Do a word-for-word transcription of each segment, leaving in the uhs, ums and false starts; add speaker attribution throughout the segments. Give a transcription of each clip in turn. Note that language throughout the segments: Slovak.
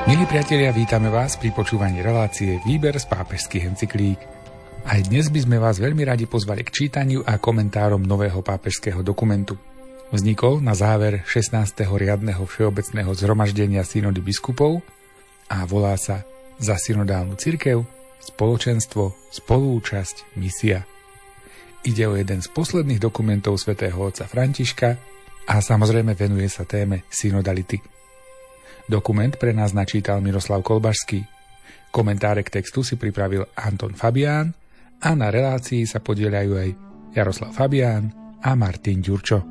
Speaker 1: Milí priatelia, vítame vás pri počúvaní relácie Výber z pápežských encyklík. Aj dnes by sme vás veľmi radi pozvali k čítaniu a komentárom nového pápežského dokumentu. Vznikol na záver šestnásteho riadneho všeobecného zhromaždenia synody biskupov a volá sa Za synodálnu cirkev, spoločenstvo, spolúčasť, misia. Ide o jeden z posledných dokumentov svätého otca Františka a samozrejme venuje sa téme synodality. Dokument pre nás načítal Miroslav Kolbašský. Komentáre k textu si pripravil Anton Fabián a na relácii sa podieľajú aj Jaroslav Fabián a Martin Ďurčo.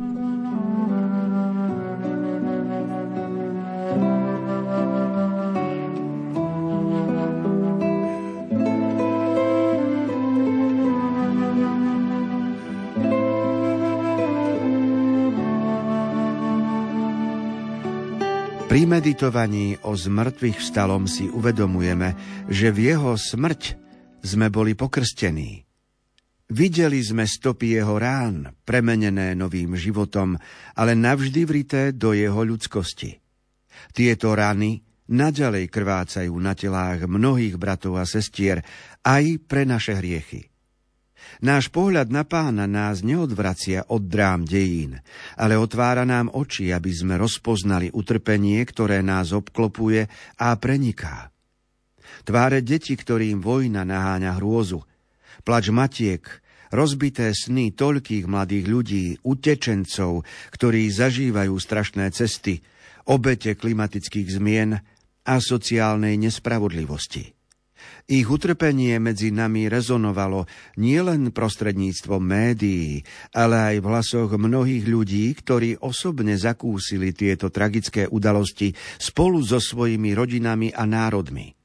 Speaker 2: Pri meditovaní o zmrtvých vstalom si uvedomujeme, že v jeho smrť sme boli pokrstení. Videli sme stopy jeho rán, premenené novým životom, ale navždy vrité do jeho ľudskosti. Tieto rany naďalej krvácajú na telách mnohých bratov a sestier aj pre naše hriechy. Náš pohľad na Pána nás neodvracia od drám dejín, ale otvára nám oči, aby sme rozpoznali utrpenie, ktoré nás obklopuje a preniká. Tváre detí, ktorým vojna naháňa hrôzu, plač matiek, rozbité sny toľkých mladých ľudí, utečencov, ktorí zažívajú strašné cesty, obete klimatických zmien a sociálnej nespravodlivosti. Ich utrpenie medzi nami rezonovalo nielen prostredníctvom médií, ale aj v hlasoch mnohých ľudí, ktorí osobne zakúsili tieto tragické udalosti spolu so svojimi rodinami a národmi.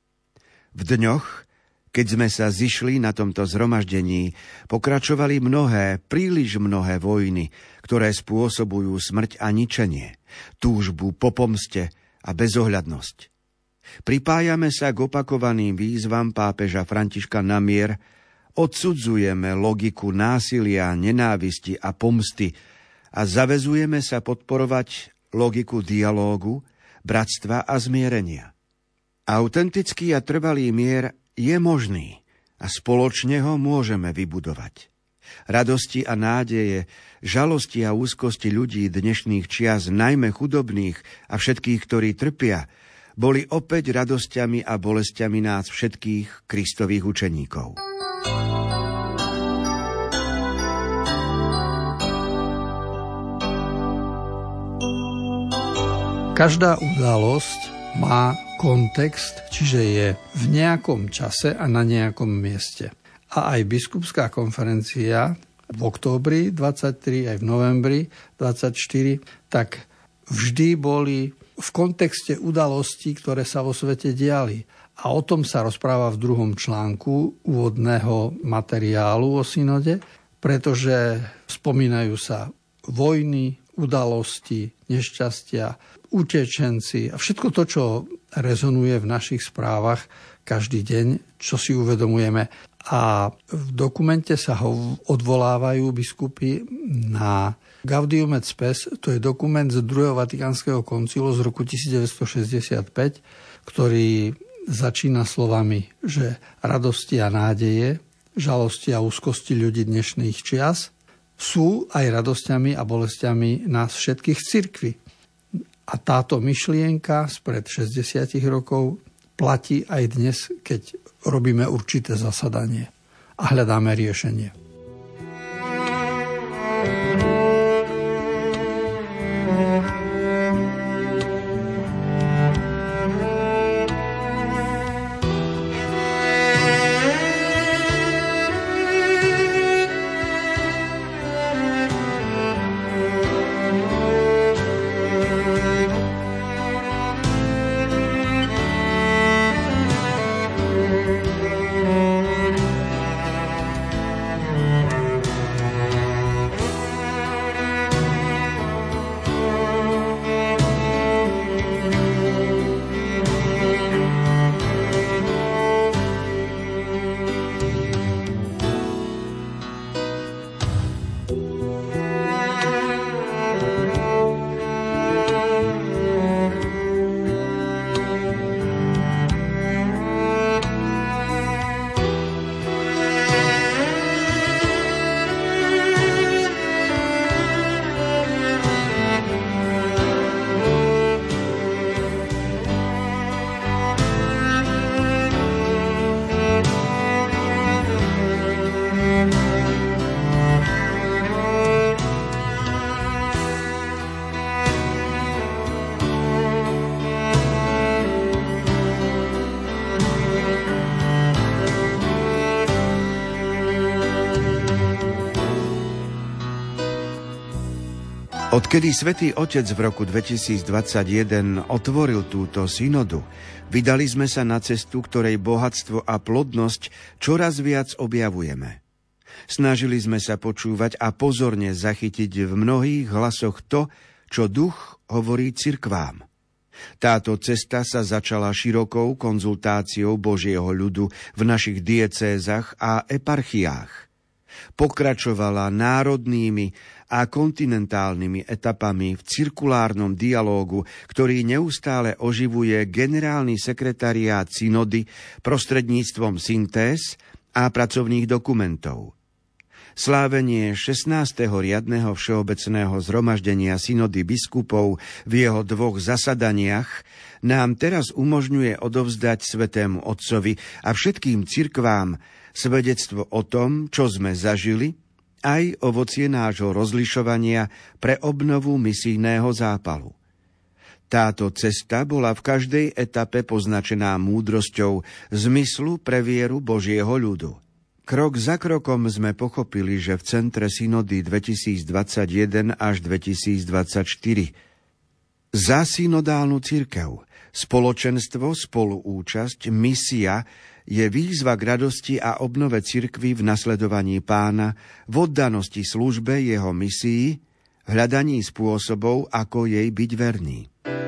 Speaker 2: V dňoch, keď sme sa zišli na tomto zhromaždení, pokračovali mnohé, príliš mnohé vojny, ktoré spôsobujú smrť a ničenie, túžbu po pomste a bezohľadnosť. Pripájame sa k opakovaným výzvam pápeža Františka na mier, odsudzujeme logiku násilia, nenávisti a pomsty a zavezujeme sa podporovať logiku dialógu, bratstva a zmierenia. Autentický a trvalý mier je možný a spoločne ho môžeme vybudovať. Radosti a nádeje, žalosti a úzkosti ľudí dnešných čias, najmä chudobných a všetkých, ktorí trpia, boli opäť radosťami a bolestiami nás všetkých Kristových učeníkov.
Speaker 3: Každá udalosť má kontext, čiže je v nejakom čase a na nejakom mieste. A aj biskupská konferencia v októbri dvadsaťtri, aj v novembri dvadsaťštyri, tak vždy boli v kontexte udalostí, ktoré sa vo svete diali. A o tom sa rozpráva v druhom článku úvodného materiálu o synode, pretože spomínajú sa vojny, udalosti, nešťastia, utečenci a všetko to, čo rezonuje v našich správach každý deň, čo si uvedomujeme. A v dokumente sa ho odvolávajú biskupy na Gaudium et Spes, to je dokument z druhého Vatikánskeho koncilu z roku devätnásťstošesťdesiatpäť, ktorý začína slovami, že radosti a nádeje, žalosti a úzkosti ľudí dnešných čias sú aj radosťami a bolestiami nás všetkých cirkví. A táto myšlienka spred šesťdesiat rokov platí aj dnes, keď robíme určité zasadanie a hľadáme riešenie.
Speaker 2: Odkedy Svätý Otec v roku dvetisícdvadsaťjeden otvoril túto synodu, vydali sme sa na cestu, ktorej bohatstvo a plodnosť čoraz viac objavujeme. Snažili sme sa počúvať a pozorne zachytiť v mnohých hlasoch to, čo duch hovorí cirkvám. Táto cesta sa začala širokou konzultáciou Božieho ľudu v našich diecézach a eparchiách. Pokračovala národnými a kontinentálnymi etapami v cirkulárnom dialógu, ktorý neustále oživuje generálny sekretariát synody prostredníctvom syntéz a pracovných dokumentov. Slávenie šestnásteho riadneho všeobecného zhromaždenia synody biskupov v jeho dvoch zasadaniach nám teraz umožňuje odovzdať Svätému Otcovi a všetkým cirkvám svedectvo o tom, čo sme zažili, aj ovocie nášho rozlišovania pre obnovu misijného zápalu. Táto cesta bola v každej etape poznačená múdrosťou zmyslu pre vieru Božieho ľudu. Krok za krokom sme pochopili, že v centre synody dvetisícdvadsaťjeden až dvetisícdvadsaťštyri za synodálnu cirkev, spoločenstvo, spoluúčasť, misia je výzva k radosti a obnove cirkvi v nasledovaní Pána, v oddanosti službe jeho misii, hľadaní spôsobov, ako jej byť verný.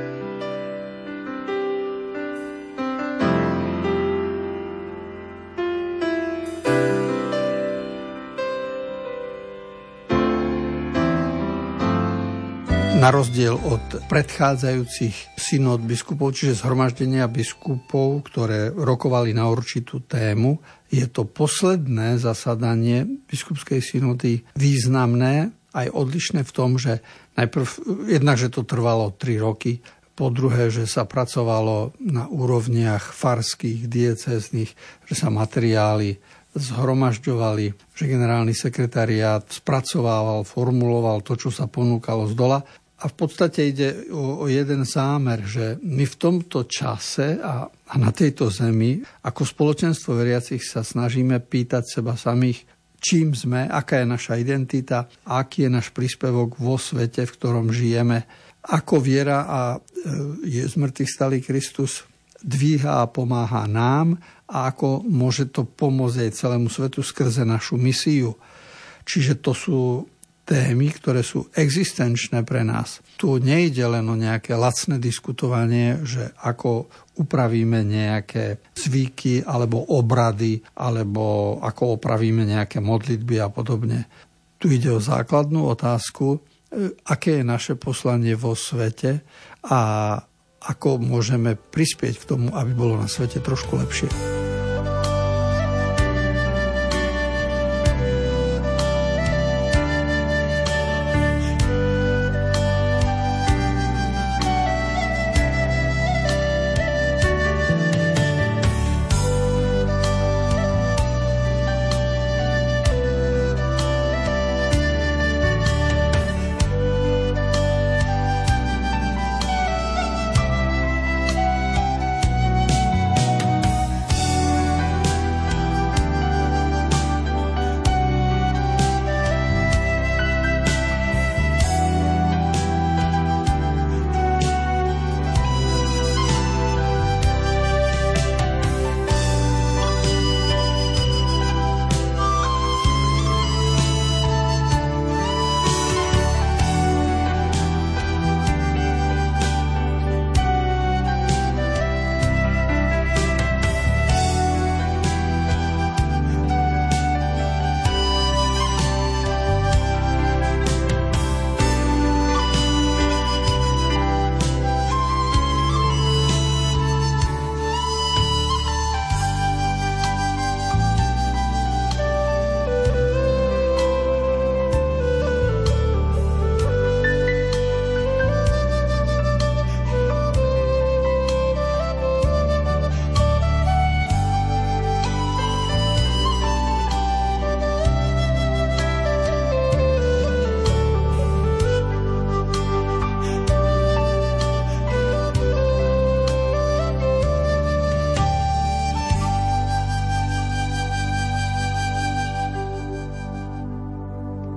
Speaker 3: Na rozdiel od predchádzajúcich synod biskupov, čiže zhromaždenia biskupov, ktoré rokovali na určitú tému, je to posledné zasadanie biskupskej synody významné, aj odlišné v tom, že najprv, jednak, že to trvalo tri roky, po druhé, že sa pracovalo na úrovniach farských, diecéznych, že sa materiály zhromažďovali, že generálny sekretariát spracovával, formuloval to, čo sa ponúkalo zdola. A v podstate ide o, o jeden zámer, že my v tomto čase a, a na tejto zemi ako spoločenstvo veriacich sa snažíme pýtať seba samých, čím sme, aká je naša identita, aký je náš príspevok vo svete, v ktorom žijeme, ako viera a je zmrtvých stalý Kristus dvíha a pomáha nám a ako môže to pomôcť aj celému svetu skrze našu misiu. Čiže to sú témy, ktoré sú existenčné pre nás. Tu nejde len o nejaké lacné diskutovanie, že ako upravíme nejaké zvyky alebo obrady, alebo ako opravíme nejaké modlitby a podobne. Tu ide o základnú otázku, aké je naše poslanie vo svete a ako môžeme prispieť k tomu, aby bolo na svete trošku lepšie.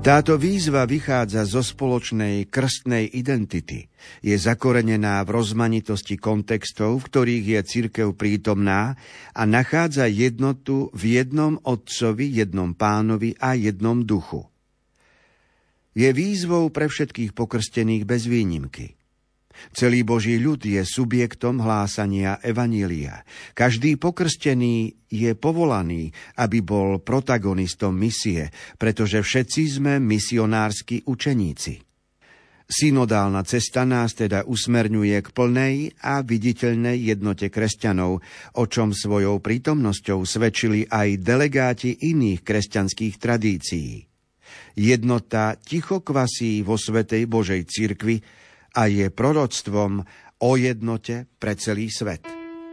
Speaker 2: Táto výzva vychádza zo spoločnej krstnej identity. Je zakorenená v rozmanitosti kontextov, v ktorých je cirkev prítomná a nachádza jednotu v jednom Otcovi, jednom Pánovi a jednom Duchu. Je výzvou pre všetkých pokrstených bez výnimky. Celý Boží ľud je subjektom hlásania evanília. Každý pokrstený je povolaný, aby bol protagonistom misie, pretože všetci sme misionársky učeníci. Synodálna cesta nás teda usmerňuje k plnej a viditeľnej jednote kresťanov, o čom svojou prítomnosťou svedčili aj delegáti iných kresťanských tradícií. Jednota ticho kvasí vo svätej Božej cirkvi a je proroctvom o jednote pre celý svet.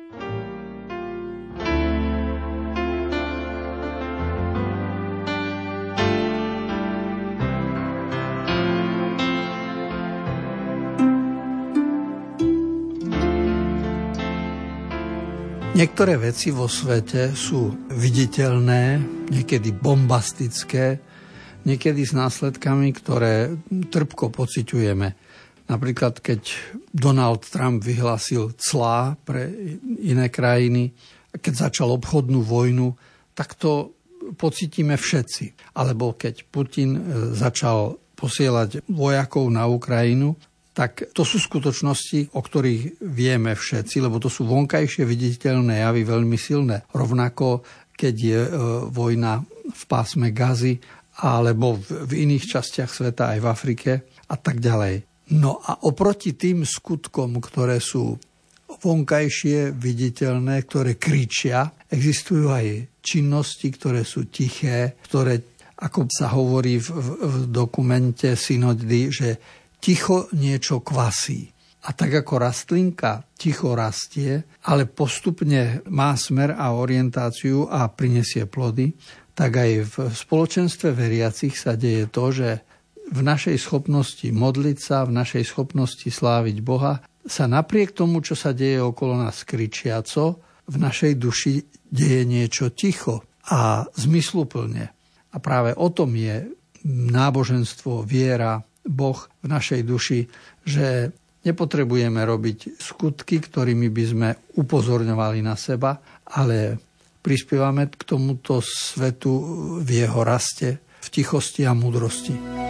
Speaker 3: Niektoré veci vo svete sú viditeľné, niekedy bombastické, niekedy s následkami, ktoré trpko pociťujeme. Napríklad, keď Donald Trump vyhlásil clá pre iné krajiny, keď začal obchodnú vojnu, tak to pocítime všetci. Alebo keď Putin začal posielať vojakov na Ukrajinu, tak to sú skutočnosti, o ktorých vieme všetci, lebo to sú vonkajšie viditeľné javy veľmi silné. Rovnako, keď je vojna v pásme Gazy, alebo v iných častiach sveta, aj v Afrike a tak ďalej. No a oproti tým skutkom, ktoré sú vonkajšie, viditeľné, ktoré kričia, existujú aj činnosti, ktoré sú tiché, ktoré, ako sa hovorí v, v, v dokumente synody, že ticho niečo kvasí. A tak ako rastlinka ticho rastie, ale postupne má smer a orientáciu a prinesie plody, tak aj v spoločenstve veriacich sa deje to, že v našej schopnosti modliť sa, v našej schopnosti sláviť Boha, sa napriek tomu, čo sa deje okolo nás kričiaco, v našej duši deje niečo ticho a zmysluplne. A práve o tom je náboženstvo, viera, Boh v našej duši, že nepotrebujeme robiť skutky, ktorými by sme upozorňovali na seba, ale prispievame k tomuto svetu v jeho raste, v tichosti a múdrosti.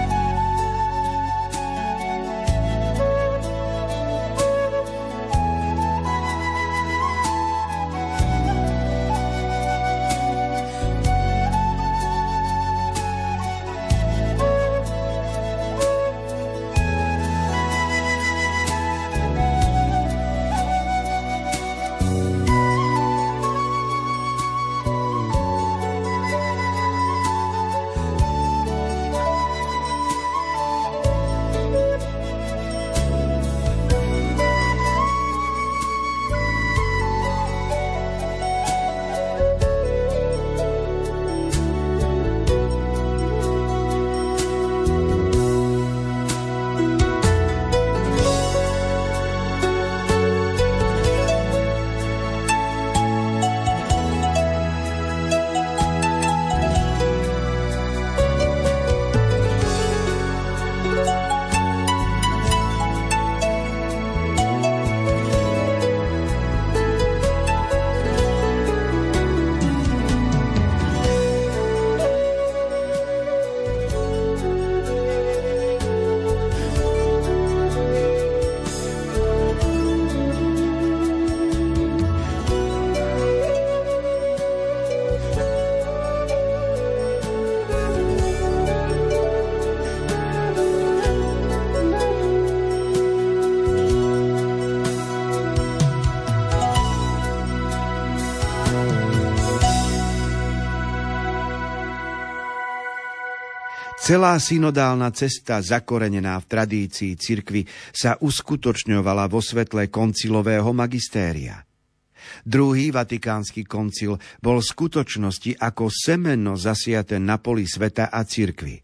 Speaker 2: Celá synodálna cesta, zakorenená v tradícii cirkvi, sa uskutočňovala vo svetle koncilového magistéria. Druhý vatikánsky koncil bol v skutočnosti ako semeno zasiaté na poli sveta a cirkvi.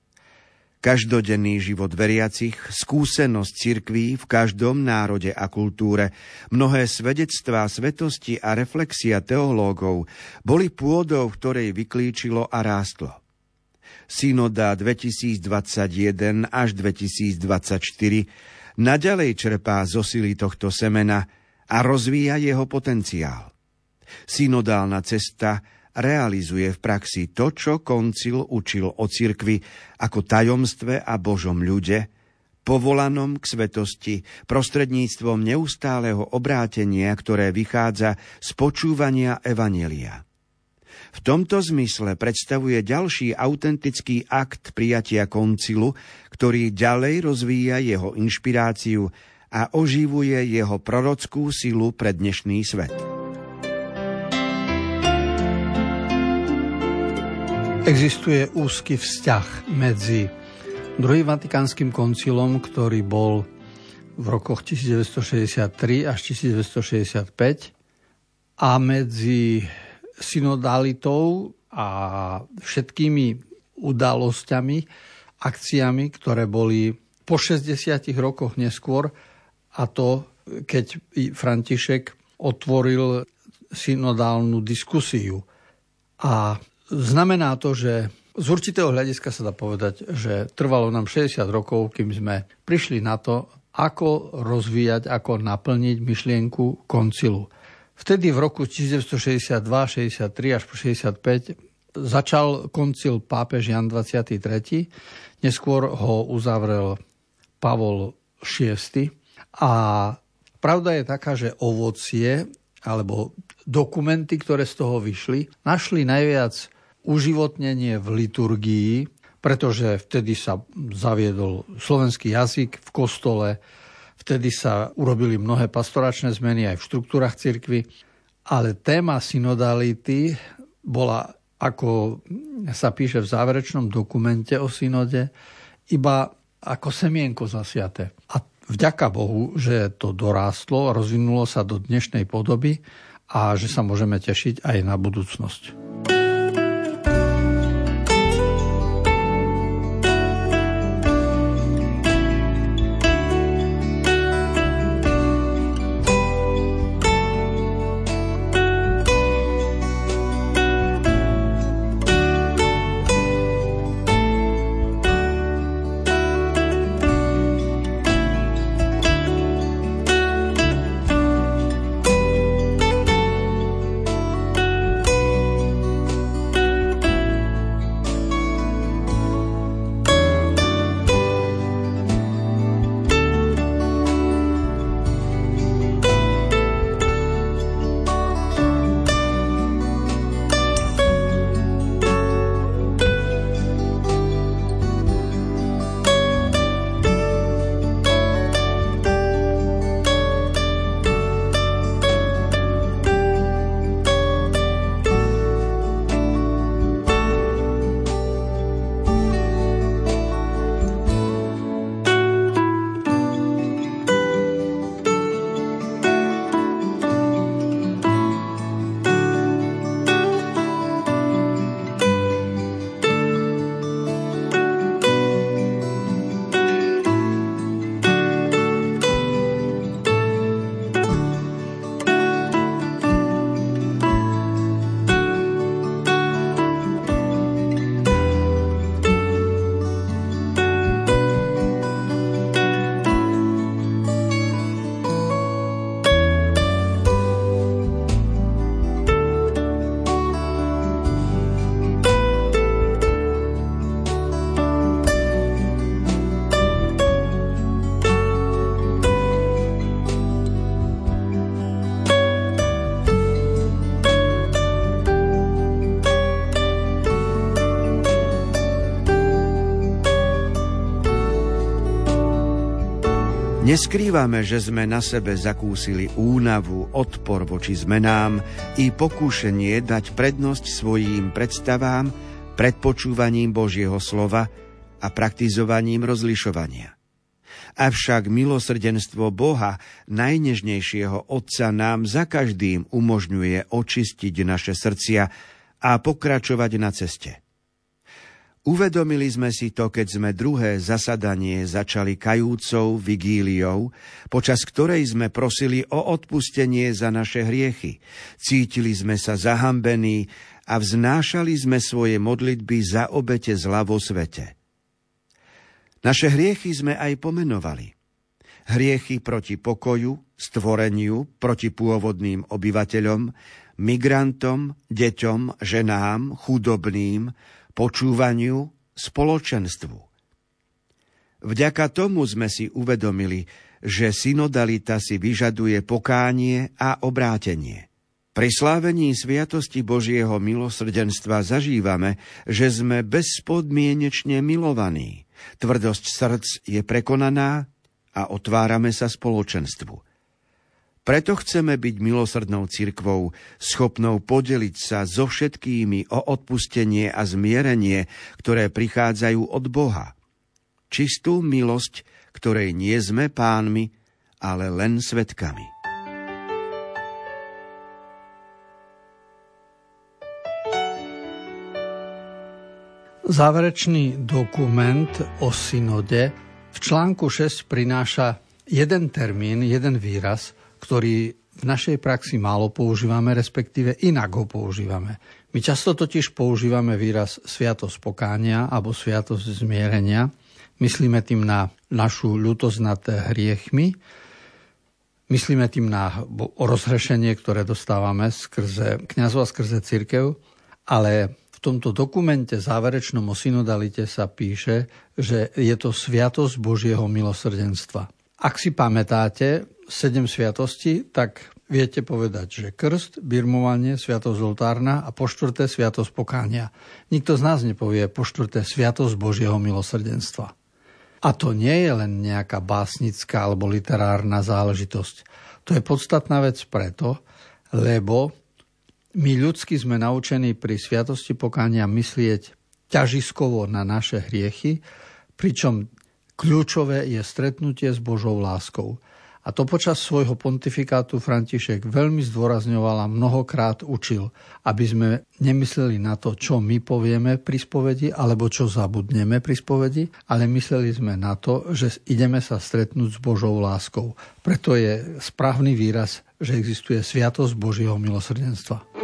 Speaker 2: Každodenný život veriacich, skúsenosť cirkví v každom národe a kultúre, mnohé svedectvá svetosti a reflexia teológov boli pôdou, v ktorej vyklíčilo a rástlo. synoda dvetisícdvadsaťjeden až dvetisícdvadsaťštyri naďalej čerpá zo sily tohto semena a rozvíja jeho potenciál. Synodálna cesta realizuje v praxi to, čo koncil učil o cirkvi ako tajomstve a Božom ľude, povolanom k svetosti prostredníctvom neustáleho obrátenia, ktoré vychádza z počúvania evanjelia. V tomto zmysle predstavuje ďalší autentický akt prijatia koncilu, ktorý ďalej rozvíja jeho inšpiráciu a oživuje jeho prorockú silu pre dnešný svet.
Speaker 3: Existuje úzky vzťah medzi druhým vatikánskym koncilom, ktorý bol v rokoch devätnásťstošesťdesiattri až devätnásťstošesťdesiatpäť, a medzi synodalitou a všetkými udalosťami, akciami, ktoré boli po šesťdesiatich rokoch neskôr, a to, keď František otvoril synodálnu diskusiu. A znamená to, že z určitého hľadiska sa dá povedať, že trvalo nám šesťdesiat rokov, kým sme prišli na to, ako rozvíjať, ako naplniť myšlienku koncilu. Vtedy v roku devätnásťstošesťdesiatdva šesťdesiattri až po šesťdesiatpäť začal koncil pápež Jan dvadsiaty tretí, neskôr ho uzavrel Pavol šiesty. A pravda je taká, že ovocie alebo dokumenty, ktoré z toho vyšli, našli najviac uživotnenie v liturgii, pretože vtedy sa zaviedol slovenský jazyk v kostole, vtedy sa urobili mnohé pastoračné zmeny aj v štruktúrach cirkvi, ale téma synodality bola, ako sa píše v záverečnom dokumente o synode, iba ako semienko zasiaté. A vďaka Bohu, že to dorástlo, rozvinulo sa do dnešnej podoby a že sa môžeme tešiť aj na budúcnosť.
Speaker 2: Neskrývame, že sme na sebe zakúsili únavu, odpor voči zmenám i pokúšenie dať prednosť svojím predstavám pred počúvaním Božieho slova a praktizovaním rozlišovania. Avšak milosrdenstvo Boha, najnežnejšieho Otca, nám za každým umožňuje očistiť naše srdcia a pokračovať na ceste. Uvedomili sme si to, keď sme druhé zasadanie začali kajúcou vigíliou, počas ktorej sme prosili o odpustenie za naše hriechy. Cítili sme sa zahambení a vznášali sme svoje modlitby za obete zla vo svete. Naše hriechy sme aj pomenovali. Hriechy proti pokoju, stvoreniu, proti pôvodným obyvateľom, migrantom, deťom, ženám, chudobným, počúvaniu, spoločenstvu. Vďaka tomu sme si uvedomili, že synodalita si vyžaduje pokánie a obrátenie. Pri slávení sviatosti Božieho milosrdenstva zažívame, že sme bezpodmienečne milovaní. Tvrdosť srdc je prekonaná a otvárame sa spoločenstvu. Preto chceme byť milosrdnou cirkvou, schopnou podeliť sa so všetkými o odpustenie a zmierenie, ktoré prichádzajú od Boha. Čistú milosť, ktorej nie sme pánmi, ale len svedkami.
Speaker 3: Záverečný dokument o synode v článku šesť prináša jeden termín, jeden výraz, ktorý v našej praxi málo používame, respektíve inak ho používame. My často totiž používame výraz sviatosť pokánia alebo sviatosť zmierenia. Myslíme tým na našu ľútosť nad hriechmi, myslíme tým na rozhrešenie, ktoré dostávame skrze kňazov a skrze cirkev, ale v tomto dokumente záverečnom o synodalite sa píše, že je to sviatosť Božieho milosrdenstva. Ak si pamätáte sedem sviatostí, tak viete povedať, že krst, birmovanie, sviatosť oltárna a po štvrté sviatosť pokánia. Nikto z nás nepovie po štvrté sviatosť Božieho milosrdenstva. A to nie je len nejaká básnická alebo literárna záležitosť. To je podstatná vec preto, lebo my ľudsky sme naučení pri sviatosti pokánia myslieť ťažiskovo na naše hriechy, pričom kľúčové je stretnutie s Božou láskou. A to počas svojho pontifikátu František veľmi zdôrazňoval a mnohokrát učil, aby sme nemysleli na to, čo my povieme pri spovedi, alebo čo zabudneme pri spovedi, ale mysleli sme na to, že ideme sa stretnúť s Božou láskou. Preto je správny výraz, že existuje sviatosť Božieho milosrdenstva.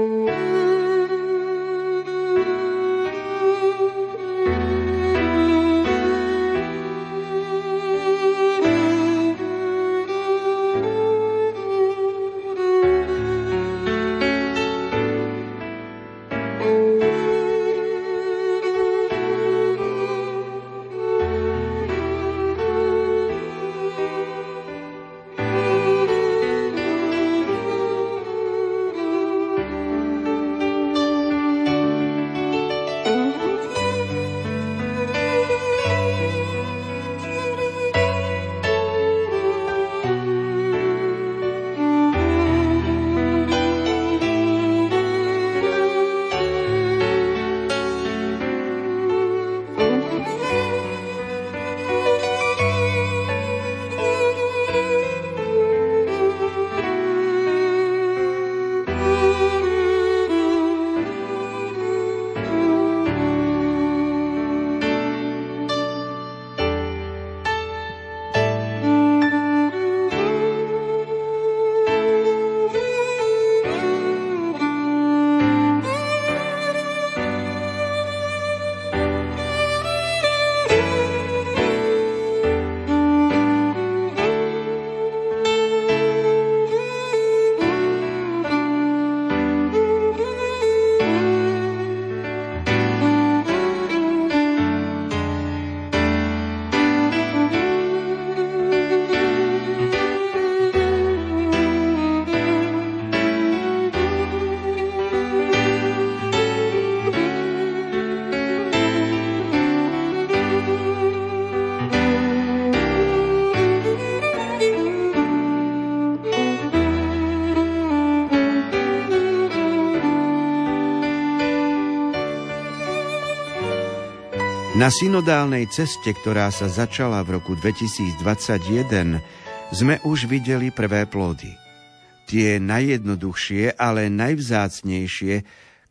Speaker 2: Na synodálnej ceste, ktorá sa začala v roku dvetisícdvadsaťjeden, sme už videli prvé plody. Tie najjednoduchšie, ale najvzácnejšie,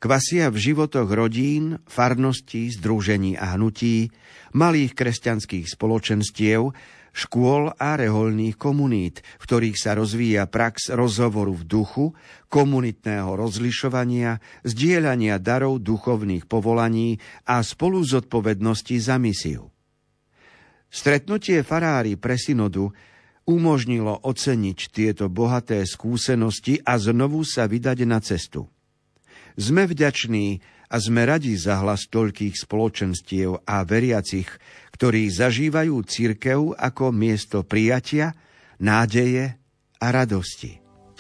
Speaker 2: kvasia v životoch rodín, farností, združení a hnutí, malých kresťanských spoločenstiev, škôl a rehoľných komunít, v ktorých sa rozvíja prax rozhovoru v duchu, komunitného rozlišovania, zdieľania darov duchovných povolaní a spolu zodpovednosti za misiu. Stretnutie farári pre synodu umožnilo oceniť tieto bohaté skúsenosti a znovu sa vydať na cestu. Sme vďační a sme radi za hlas toľkých spoločenstiev a veriacich, ktorí zažívajú cirkev ako miesto prijatia, nádeje a radosti.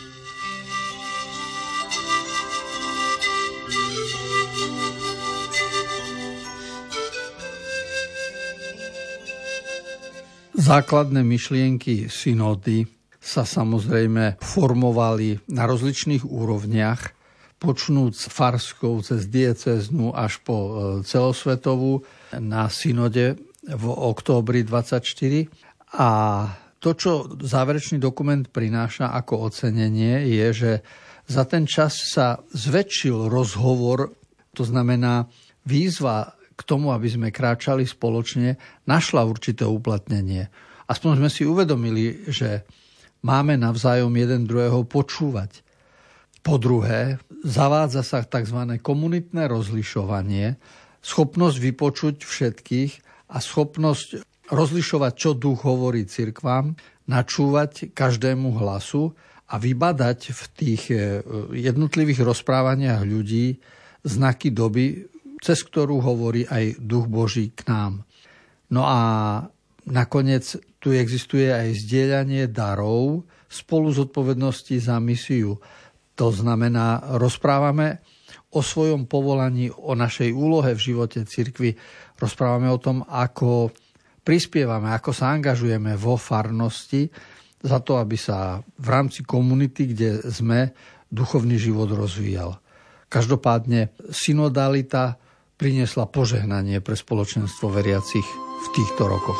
Speaker 3: Základné myšlienky synody sa samozrejme formovali na rozličných úrovniach, počnúc farskou cez diecéznu až po celosvetovú na synode v októbri dvadsaťštyri. A to, čo záverečný dokument prináša ako ocenenie, je, že za ten čas sa zväčšil rozhovor, to znamená výzva k tomu, aby sme kráčali spoločne, našla určité uplatnenie. Aspoň sme si uvedomili, že máme navzájom jeden druhého počúvať. Po druhé, zavádza sa tzv. Komunitné rozlišovanie, schopnosť vypočuť všetkých a schopnosť rozlišovať, čo duch hovorí cirkvám, načúvať každému hlasu a vybadať v tých jednotlivých rozprávaniach ľudí znaky doby, cez ktorú hovorí aj duch Boží k nám. No a nakoniec tu existuje aj zdieľanie darov spolu z odpovednosti za misiu. To znamená, rozprávame o svojom povolaní, o našej úlohe v živote cirkvi, rozprávame o tom, ako prispievame, ako sa angažujeme vo farnosti za to, aby sa v rámci komunity, kde sme, duchovný život rozvíjal. Každopádne synodalita priniesla požehnanie pre spoločenstvo veriacich v týchto rokoch.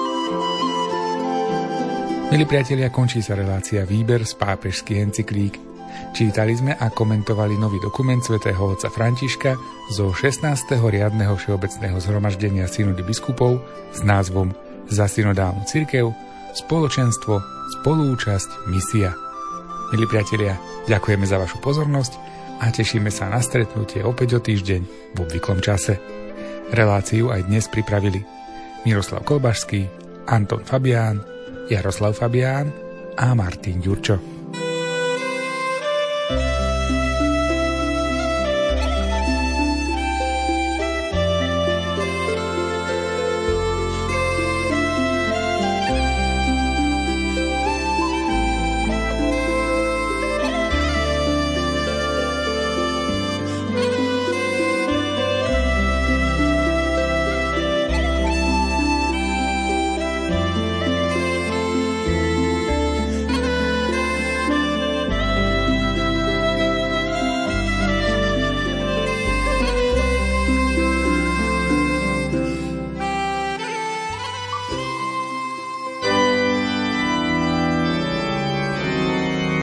Speaker 1: Milí priatelia, končí sa relácia Výber z pápežských encyklík. Čítali sme a komentovali nový dokument svätého otca Františka zo šestnásteho riadneho všeobecného zhromaždenia synody biskupov s názvom Za synodálnu cirkev, spoločenstvo, spolúčasť, misia. Milí priatelia, ďakujeme za vašu pozornosť a tešíme sa na stretnutie opäť o týždeň v obvyklom čase. Reláciu aj dnes pripravili Miroslav Kolbašský, Anton Fabián, Jaroslav Fabián a Martin Ďurčo.